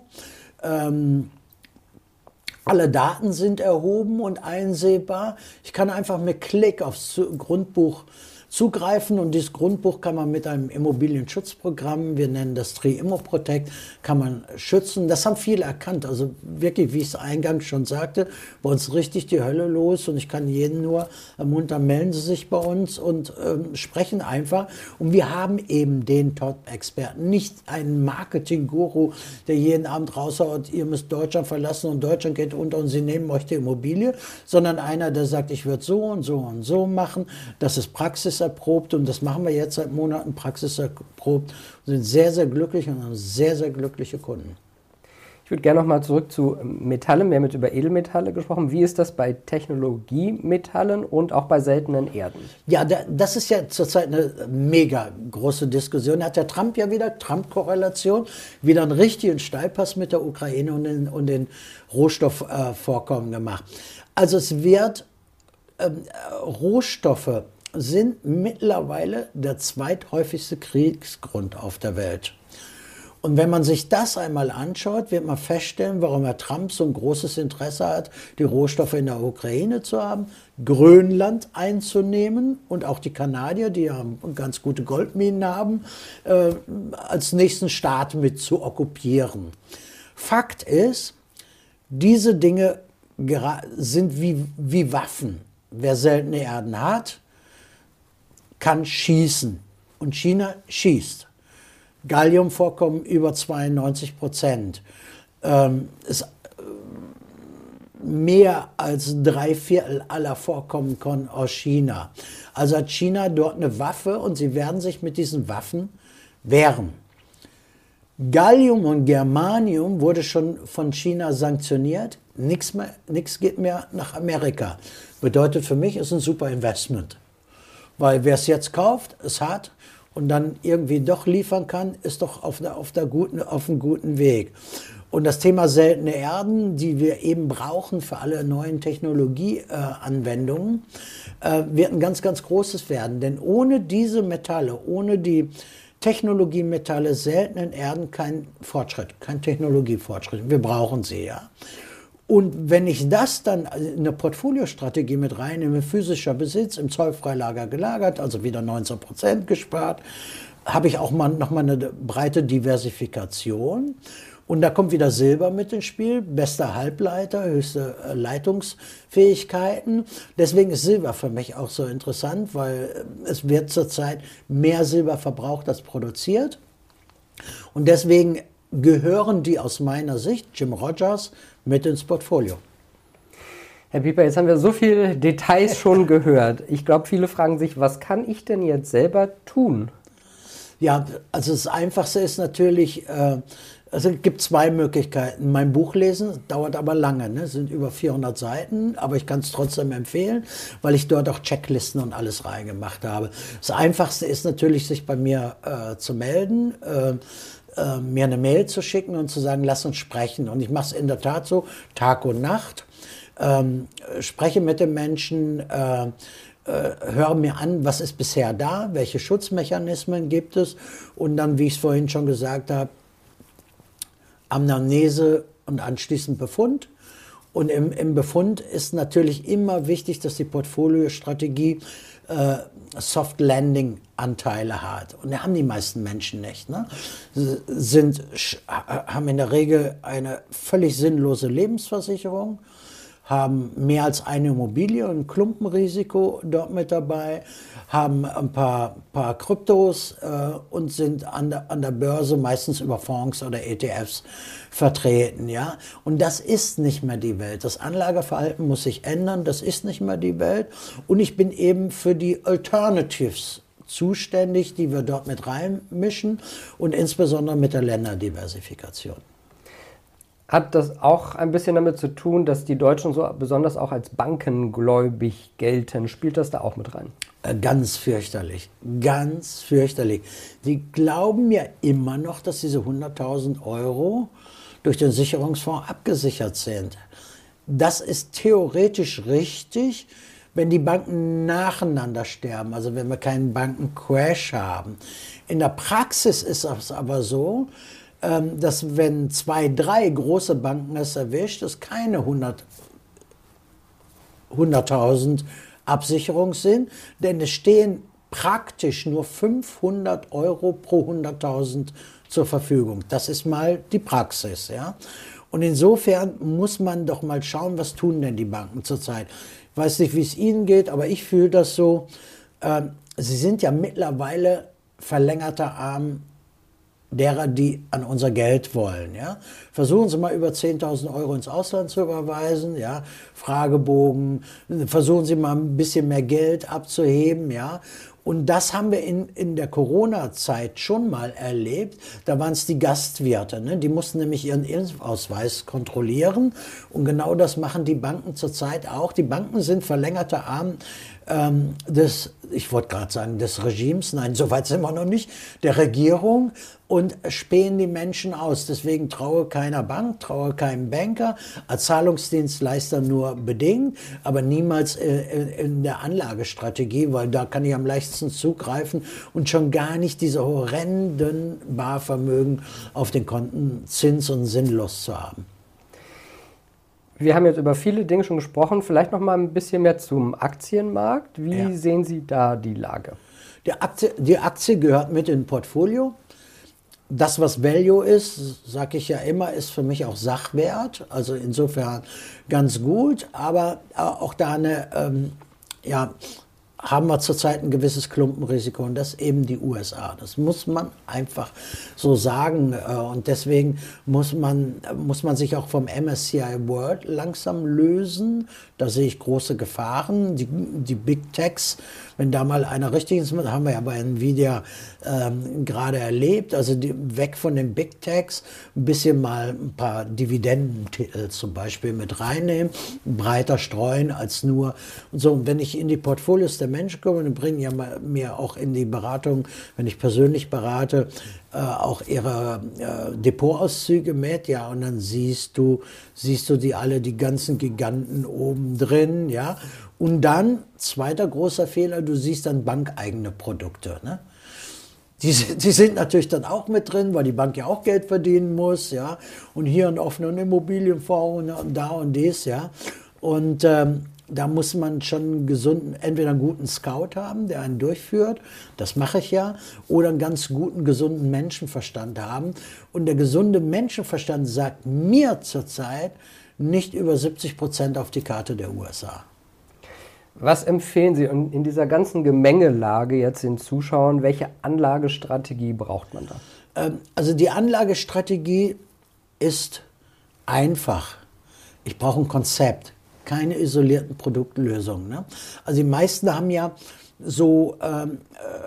alle Daten sind erhoben und einsehbar. Ich kann einfach mit Klick aufs Grundbuch zugreifen. Und dieses Grundbuch kann man mit einem Immobilienschutzprogramm, wir nennen das Tri-Immo-Protect, kann man schützen. Das haben viele erkannt. Also wirklich, wie ich es eingangs schon sagte, bei uns richtig die Hölle los. Und ich kann jeden nur ermuntern, melden Sie sich bei uns und sprechen einfach. Und wir haben eben den Top-Experten, nicht einen Marketing-Guru, der jeden Abend raushaut, ihr müsst Deutschland verlassen und Deutschland geht unter und Sie nehmen euch die Immobilie, sondern einer, der sagt, ich würde so und so und so machen. Das ist praxiserprobt und das machen wir jetzt seit Monaten praxiserprobt. Wir sind sehr, sehr glücklich und haben sehr, sehr glückliche Kunden. Ich würde gerne nochmal zurück zu Metallen. Wir haben jetzt über Edelmetalle gesprochen. Wie ist das bei Technologiemetallen und auch bei seltenen Erden? Ja, das ist ja zurzeit eine mega große Diskussion. Hat der Trump ja wieder, Trump-Korrelation, wieder einen richtigen Steilpass mit der Ukraine und den Rohstoffvorkommen gemacht. Also es wird, Rohstoffe sind mittlerweile der zweithäufigste Kriegsgrund auf der Welt. Und wenn man sich das einmal anschaut, wird man feststellen, warum Herr Trump so ein großes Interesse hat, die Rohstoffe in der Ukraine zu haben, Grönland einzunehmen und auch die Kanadier, die ja ganz gute Goldminen haben, als nächsten Staat mit zu okkupieren. Fakt ist, diese Dinge sind wie Waffen. Wer seltene Erden hat, kann schießen. Und China schießt. Galliumvorkommen über 92%. Ist mehr als 3/4 aller Vorkommen kommen aus China. Also hat China dort eine Waffe und sie werden sich mit diesen Waffen wehren. Gallium und Germanium wurde schon von China sanktioniert. Nichts geht mehr nach Amerika. Bedeutet für mich, ist ein super Investment. Weil wer es jetzt kauft, es hat und dann irgendwie doch liefern kann, ist doch auf einem guten Weg. Und das Thema seltene Erden, die wir eben brauchen für alle neuen Technologieanwendungen, wird ein ganz, ganz großes werden. Denn ohne diese Metalle, ohne die Technologiemetalle, seltenen Erden, kein Fortschritt, kein Technologiefortschritt. Wir brauchen sie, ja. Und wenn ich das dann in eine Portfoliostrategie mit reinnehme, physischer Besitz, im Zollfreilager gelagert, also wieder 19% gespart, habe ich auch nochmal eine breite Diversifikation. Und da kommt wieder Silber mit ins Spiel, bester Halbleiter, höchste Leitungsfähigkeiten. Deswegen ist Silber für mich auch so interessant, weil es wird zurzeit mehr Silber verbraucht als produziert. Und deswegen gehören die aus meiner Sicht, Jim Rogers, mit ins Portfolio. Herr Pieper, jetzt haben wir so viele Details schon gehört. Ich glaube, viele fragen sich, was kann ich denn jetzt selber tun? Ja, also das Einfachste ist natürlich, also es gibt zwei Möglichkeiten. Mein Buch lesen dauert aber lange, ne? Es sind über 400 Seiten, aber ich kann es trotzdem empfehlen, weil ich dort auch Checklisten und alles reingemacht habe. Das Einfachste ist natürlich, sich bei mir zu melden, mir eine Mail zu schicken und zu sagen, lass uns sprechen. Und ich mache es in der Tat so, Tag und Nacht, spreche mit den Menschen, höre mir an, was ist bisher da, welche Schutzmechanismen gibt es und dann, wie ich es vorhin schon gesagt habe, Anamnese und anschließend Befund. Und im Befund ist natürlich immer wichtig, dass die Portfoliostrategie Soft Landing Anteile hat. Und da haben die meisten Menschen nicht. Ne? Haben in der Regel eine völlig sinnlose Lebensversicherung, haben mehr als eine Immobilie, ein Klumpenrisiko dort mit dabei, haben ein paar Kryptos und sind an der Börse meistens über Fonds oder ETFs vertreten. Ja? Und das ist nicht mehr die Welt. Das Anlageverhalten muss sich ändern, das ist nicht mehr die Welt. Und ich bin eben für die Alternatives zuständig, die wir dort mit reinmischen und insbesondere mit der Länderdiversifikation. Hat das auch ein bisschen damit zu tun, dass die Deutschen so besonders auch als bankengläubig gelten? Spielt das da auch mit rein? Ganz fürchterlich, ganz fürchterlich. Die glauben ja immer noch, dass diese 100.000 Euro durch den Sicherungsfonds abgesichert sind. Das ist theoretisch richtig, wenn die Banken nacheinander sterben, also wenn wir keinen Bankencrash haben. In der Praxis ist es aber so, dass wenn 2, 3 große Banken es erwischt, es keine 100.000 Absicherung sind, denn es stehen praktisch nur 500 Euro pro 100.000 zur Verfügung. Das ist mal die Praxis, ja. Und insofern muss man doch mal schauen, was tun denn die Banken zurzeit. Ich weiß nicht, wie es Ihnen geht, aber ich fühle das so. Sie sind ja mittlerweile verlängerter Arm derer, die an unser Geld wollen. Ja? Versuchen Sie mal über 10.000 Euro ins Ausland zu überweisen, ja? Fragebogen, versuchen Sie mal ein bisschen mehr Geld abzuheben. Ja? Und das haben wir in der Corona-Zeit schon mal erlebt. Da waren es die Gastwirte, ne? Die mussten nämlich ihren Impfausweis kontrollieren. Und genau das machen die Banken zurzeit auch. Die Banken sind verlängerter Arm ich wollte gerade sagen, des Regimes, nein, so weit sind wir noch nicht, der Regierung, und spähen die Menschen aus. Deswegen traue keiner Bank, traue keinem Banker, als Zahlungsdienstleister nur bedingt, aber niemals in der Anlagestrategie, weil da kann ich am leichtesten zugreifen und schon gar nicht diese horrenden Barvermögen auf den Konten zins- und sinnlos zu haben. Wir haben jetzt über viele Dinge schon gesprochen. Vielleicht noch mal ein bisschen mehr zum Aktienmarkt. Wie sehen Sie da die Lage? Die Aktie gehört mit in Portfolio. Das, was Value ist, sage ich ja immer, ist für mich auch Sachwert. Also insofern ganz gut. Aber auch da haben wir zurzeit ein gewisses Klumpenrisiko, und das eben die USA. Das muss man einfach so sagen, und deswegen muss man sich auch vom MSCI World langsam lösen. Da sehe ich große Gefahren. Die Big Techs, wenn da mal einer richtig ist, haben wir ja bei Nvidia gerade erlebt, also weg von den Big Techs, ein bisschen mal ein paar Dividendentitel zum Beispiel mit reinnehmen, breiter streuen als nur. Und so, wenn ich in die Portfolios der Menschen komme, dann bringen ja mir auch in die Beratung, wenn ich persönlich berate, auch ihre Depotauszüge mit, ja, und dann siehst du die ganzen Giganten oben drin, ja. Und dann, zweiter großer Fehler, du siehst dann bankeigene Produkte, ne? Die sind natürlich dann auch mit drin, weil die Bank ja auch Geld verdienen muss, ja. Und hier einen offenen Immobilienfonds und da und dies, ja. Und da muss man schon entweder einen guten Scout haben, der einen durchführt, das mache ich ja, oder einen ganz guten, gesunden Menschenverstand haben. Und der gesunde Menschenverstand sagt mir zurzeit nicht über 70% auf die Karte der USA. Was empfehlen Sie in dieser ganzen Gemengelage jetzt den Zuschauern? Welche Anlagestrategie braucht man da? Also die Anlagestrategie ist einfach. Ich brauche ein Konzept, keine isolierten Produktlösungen. Ne? Also die meisten haben ja so ein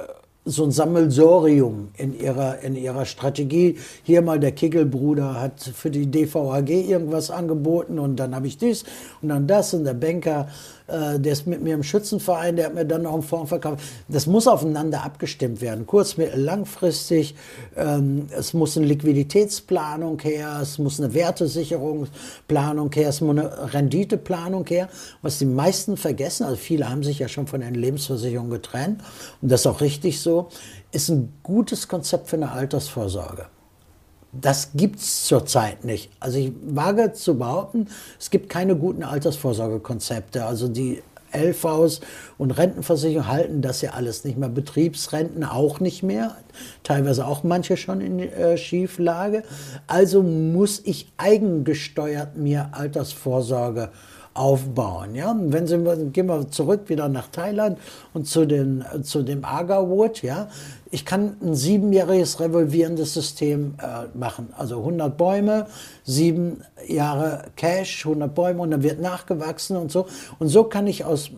Sammelsorium in ihrer Strategie. Hier mal der Kickelbruder hat für die DVAG irgendwas angeboten, und dann habe ich dies und dann das, und der Banker, der ist mit mir im Schützenverein, der hat mir dann noch einen Fonds verkauft. Das muss aufeinander abgestimmt werden, kurz-, mittel-, langfristig. Es muss eine Liquiditätsplanung her, es muss eine Wertesicherungsplanung her, es muss eine Renditeplanung her. Was die meisten vergessen, also viele haben sich ja schon von den Lebensversicherungen getrennt, und das ist auch richtig so, ist ein gutes Konzept für eine Altersvorsorge. Das gibt es zurzeit nicht. Also ich wage zu behaupten, es gibt keine guten Altersvorsorgekonzepte. Also die LVs und Rentenversicherungen halten das ja alles nicht mehr. Betriebsrenten auch nicht mehr. Teilweise auch manche schon in Schieflage. Also muss ich eigengesteuert mir Altersvorsorge aufbauen. Ja? Gehen wir zurück wieder nach Thailand und zu dem Agarwood. Ja? Ich kann ein 7-jähriges revolvierendes System machen. Also 100 Bäume, 7 Jahre Cash, 100 Bäume, und dann wird nachgewachsen und so. Und so kann ich aus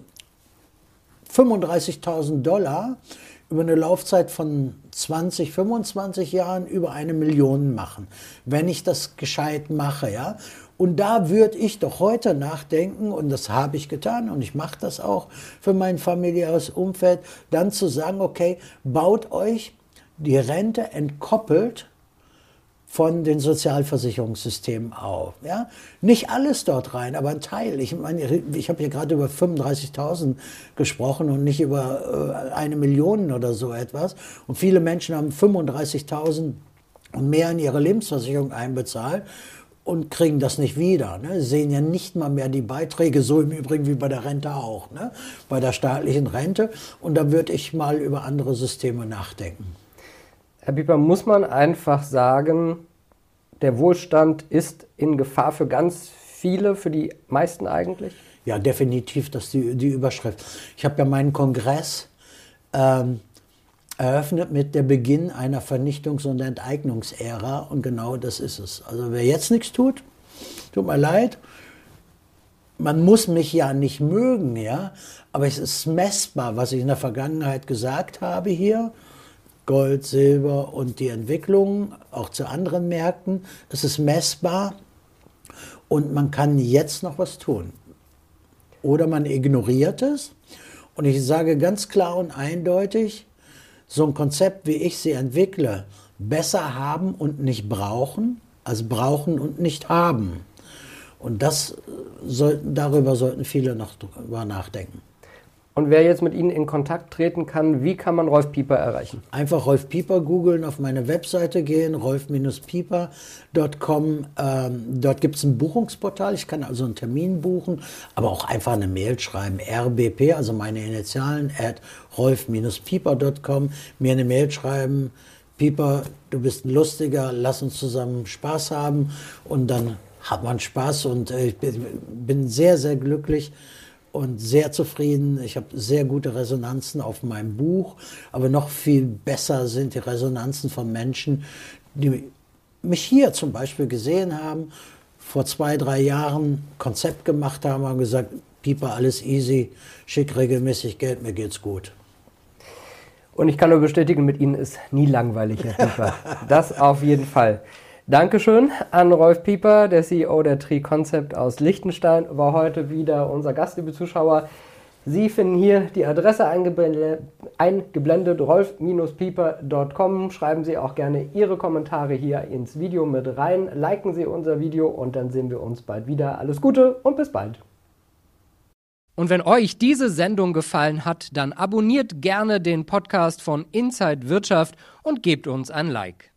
$35.000 über eine Laufzeit von 20, 25 Jahren über 1 Million machen, wenn ich das gescheit mache, ja. Und da würde ich doch heute nachdenken, und das habe ich getan, und ich mache das auch für mein familiäres Umfeld, dann zu sagen, okay, baut euch die Rente entkoppelt von den Sozialversicherungssystemen auf. Ja? Nicht alles dort rein, aber ein Teil. Ich meine, ich habe hier gerade über 35.000 gesprochen und nicht über 1 Million oder so etwas. Und viele Menschen haben 35.000 und mehr in ihre Lebensversicherung einbezahlt. und kriegen das nicht wieder. Ne? Sie sehen ja nicht mal mehr die Beiträge, so im Übrigen wie bei der Rente auch, ne? Bei der staatlichen Rente. Und da würde ich mal über andere Systeme nachdenken. Herr Pieper, muss man einfach sagen, der Wohlstand ist in Gefahr für ganz viele, für die meisten eigentlich? Ja, definitiv, das ist die Überschrift. Ich habe ja meinen Kongress eröffnet mit der Beginn einer Vernichtungs- und Enteignungsära und genau das ist es. Also wer jetzt nichts tut, tut mir leid, man muss mich ja nicht mögen, ja, aber es ist messbar, was ich in der Vergangenheit gesagt habe hier, Gold, Silber und die Entwicklung, auch zu anderen Märkten, es ist messbar und man kann jetzt noch was tun. Oder man ignoriert es und ich sage ganz klar und eindeutig, so ein Konzept, wie ich sie entwickle, besser haben und nicht brauchen, als brauchen und nicht haben. Und darüber sollten viele noch drüber nachdenken. Und wer jetzt mit Ihnen in Kontakt treten kann, wie kann man Rolf Pieper erreichen? Einfach Rolf Pieper googeln, auf meine Webseite gehen, rolf-pieper.com. Dort gibt es ein Buchungsportal, ich kann also einen Termin buchen, aber auch einfach eine Mail schreiben, rbp, also meine Initialen, @rolf-pieper.com, mir eine Mail schreiben, Pieper, du bist ein Lustiger, lass uns zusammen Spaß haben und dann hat man Spaß und ich bin sehr, sehr glücklich und sehr zufrieden. Ich habe sehr gute Resonanzen auf meinem Buch, aber noch viel besser sind die Resonanzen von Menschen, die mich hier zum Beispiel gesehen haben, vor 2, 3 Jahren Konzept gemacht haben und gesagt, Pieper, alles easy, schick regelmäßig Geld, mir geht's gut. Und ich kann nur bestätigen, mit Ihnen ist nie langweilig, Herr Pieper. Das auf jeden Fall. Dankeschön an Rolf Pieper, der CEO der Tree Concept aus Liechtenstein, war heute wieder unser Gast, liebe Zuschauer. Sie finden hier die Adresse eingeblendet, rolf-pieper.com. Schreiben Sie auch gerne Ihre Kommentare hier ins Video mit rein. Liken Sie unser Video und dann sehen wir uns bald wieder. Alles Gute und bis bald. Und wenn euch diese Sendung gefallen hat, dann abonniert gerne den Podcast von Inside Wirtschaft und gebt uns ein Like.